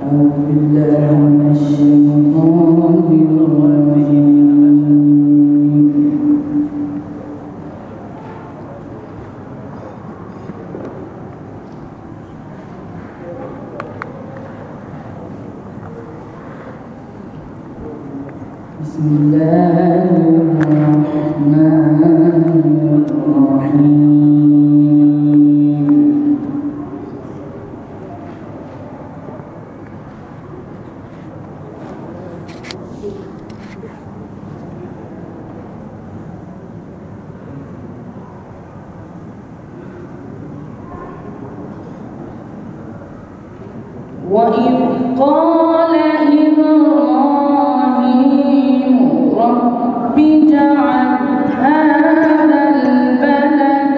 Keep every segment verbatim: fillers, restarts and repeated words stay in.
بسم الله الرحمن الرحيم. وإذ قال إبراهيم رب اجعل هذا البلد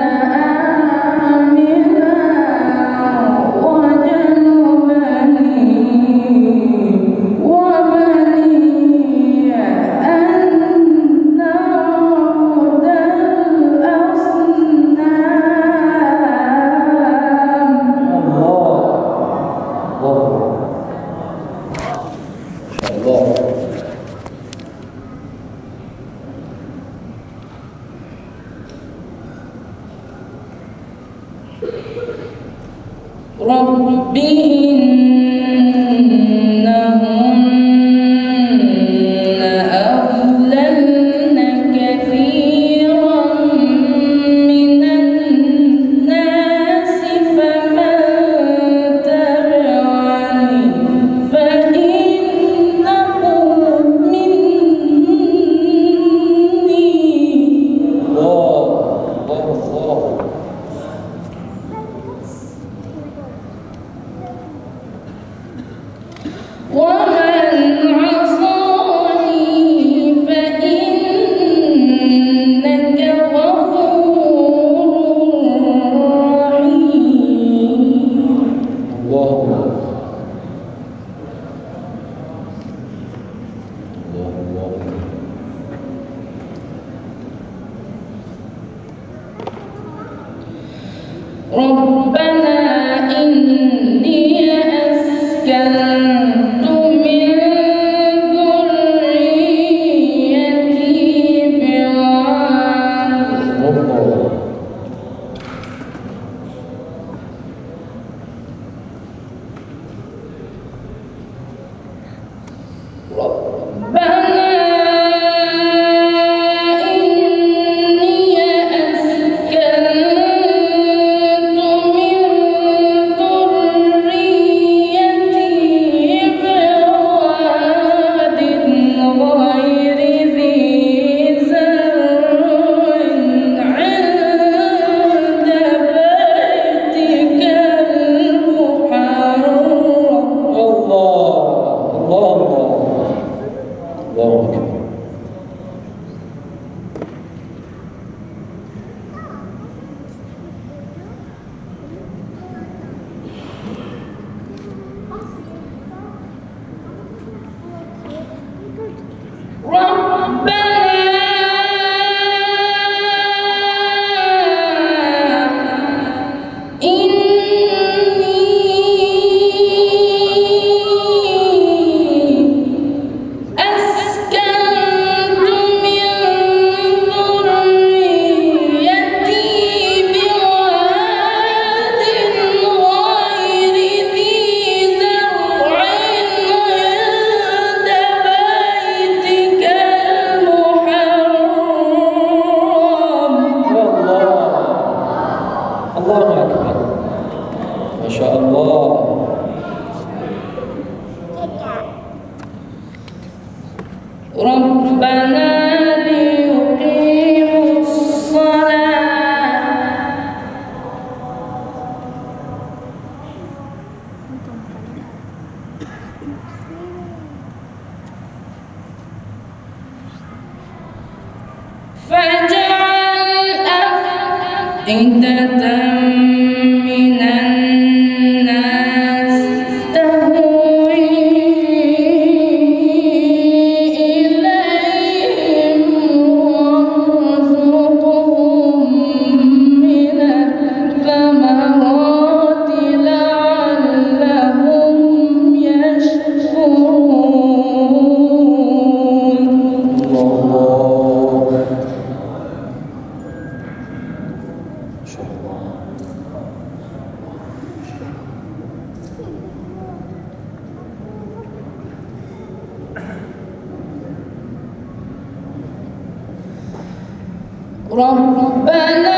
آمنا واجنبني وبني أن نعبد الأصنام. رب إنهن أضللن كثيرا من الناس فمن تبعني فإنه مني. ومن عصاني فإنك غفور رحيم. الله ربنا إني أسكنت من ذريتي بواد ربنا ربنا ليقيموا الصلاة فاجعل أفئدة من الناس تهوي الثمرات لعلهم يشكرون. ربنا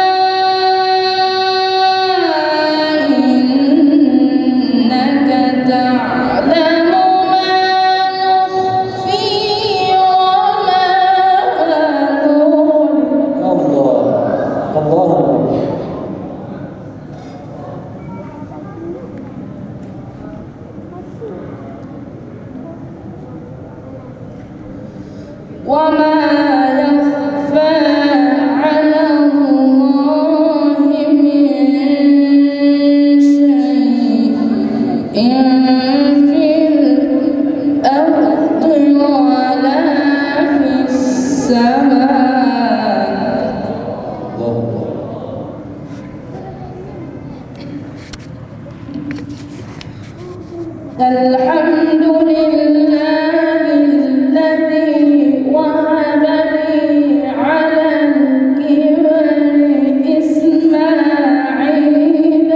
إنك تعلم ما نخفي وما نعلن الله الله وما يخفى على الله من شيء في الأرض ولا في السماء الله الحمد لله الذي وهب لي على الكبر إسماعيل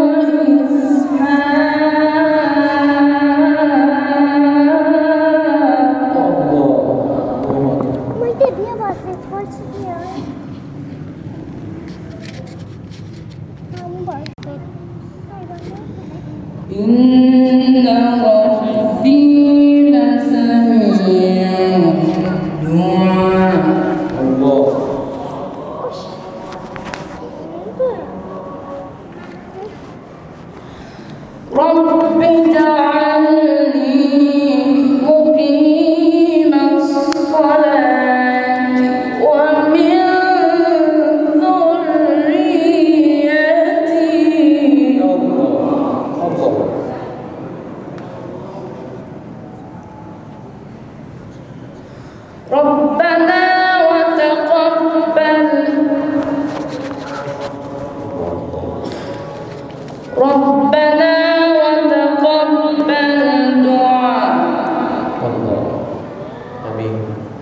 وإسحاق Mãe, devia você pode criar. Não, você. إن ربي لسميع الدعاء الله رب اجعلني مقيم الصلاة ومن ذريتي الله الله ربنا وتقبل ربنا وتقبل دعاء الله آمين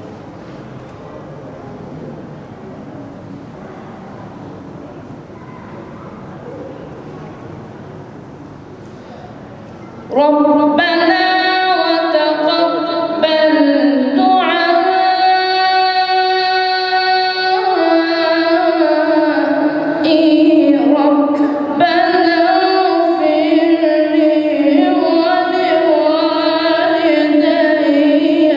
ربنا وتقبل دعائي ربنا اغفر لي ولوالدي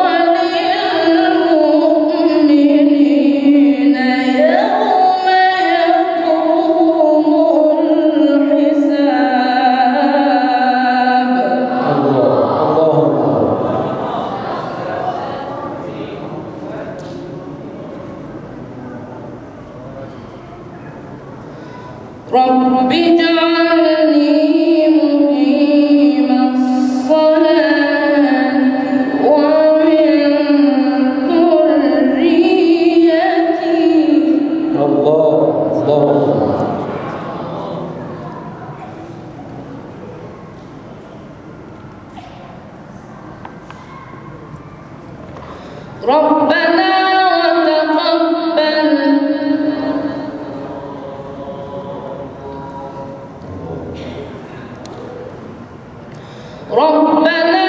وللمؤمنين يوم يقوم الحساب الله الله رب اجعلني مقيم الصلاة ومن ذريتي الله الله ربنا وتقبل ربنا